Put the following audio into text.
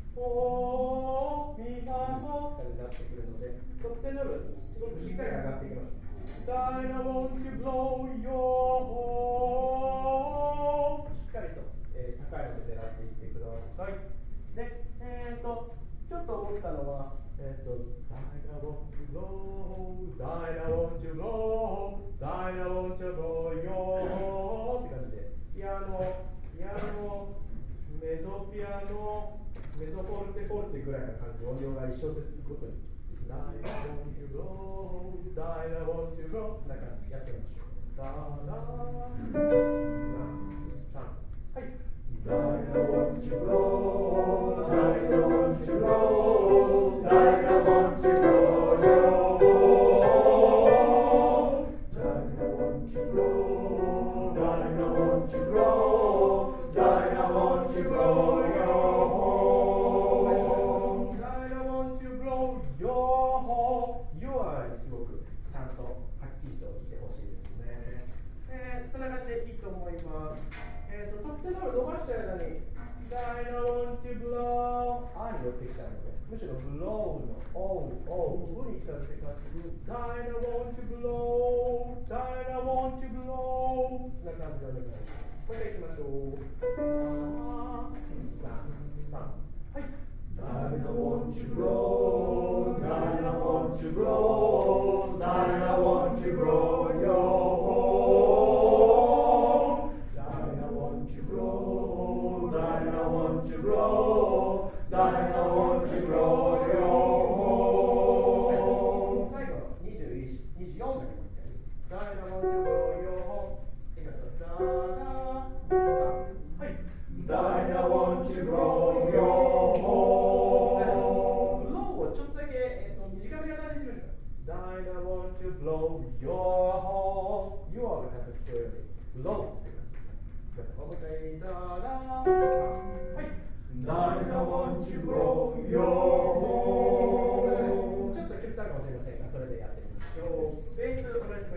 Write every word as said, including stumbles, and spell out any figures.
おーミファソってなってくるので、取っ手の部分すごくしっかり上がっていきます。Dinah, won't you blow your horn しっかりと、えー、高いので狙っていってください。で、えーと、ちょっと思ったのは、えーと、Dinah, won't you blow, Dinah, won't you blow, Dinah, won't you blow your horn って感じで、ピアノ、ピアノ、メゾピアノ、メゾポルテポルテぐらいな感じで音量が一小節ごとに Dinah, won't you blow, Dinah, won't you blow そんな感じでやってみましょう。ダダさんはい。Dinah, won't you blow, Dinah, won't you blow, Dinah, won't you blow your horn, Dinah, won't you blow, Dinah, won't you blow, Dinah, won't you blow your horn, Dinah, won't you blow your horn, your にすごくちゃんとはっきりと言ってほしいですね。えー、そんな感じでいいと思います。えーと、取っ手の伸ばした間に Dinah, won't you blow あに寄ってきたので、むしろ blow の O、O、うに近づけて書く Dinah, won't you blow, Dinah, won't you blow そんな感じでお願いします。これでいきましょう。さんはい。Dinah, won't you blow, Dinah, won't you blow, Dinah, won't you blow your horn, Dinah, won't you blow, Dinah, won't you blow, Dinah, won't you blow your horn 最後のにじゅういち、にじゅうよんだけもう一回 Dinah, won't you blow your horn いきますよ。ダダはい。Dinah, won't you blow your horn ローをちょっとだけ、えー、と短めに当たってみましょう。Dinah, won't you blow your horn your がちゃんと聞こえるように blow って感じです。もう一回ダダはい。Dinah, won't you blow your horn ちょっと極端かもしれませんが、それでやってみましょう。ベース同じ